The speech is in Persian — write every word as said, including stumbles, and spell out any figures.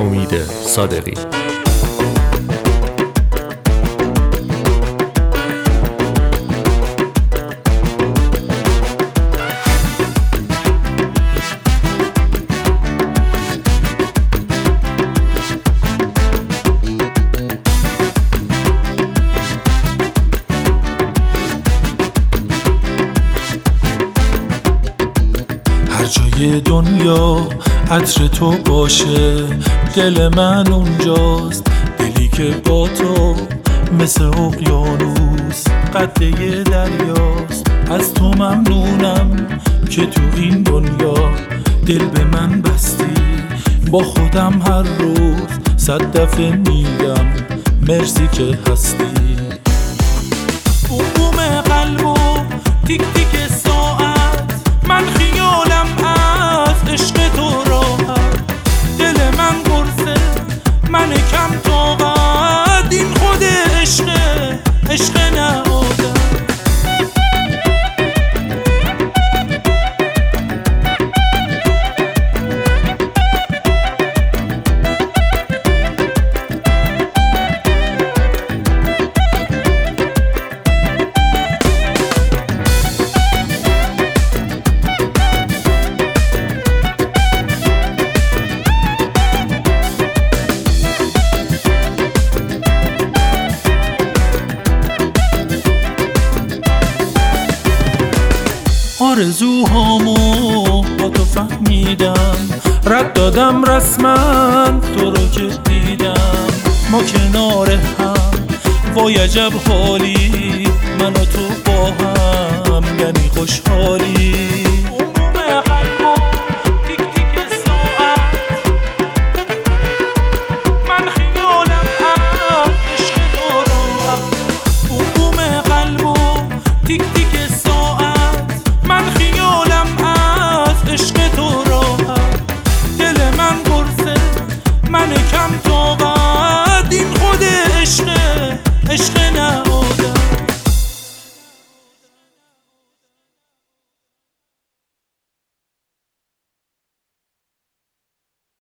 امید صادقی. جای دنیا عطر تو باشه، دل من اونجاست، دلی که با تو مثل اقیانوس قده دریاست. از تو ممنونم که تو این دنیا دل به من بستی، با خودم هر روز صد دفعه میگم مرسی که هستی. بوم قلب و تیک تیک ساعت، من خیالم از عشق تو راحت، دل من گرسه من کم طاقت، این خود عشقه عشق نه عادت. آرزوهامو با تو فهمیدم، رد دادم رسما تو رو که دیدم. ما کنار هم وای عجب حالی، من و تو با هم یعنی خوشحالی.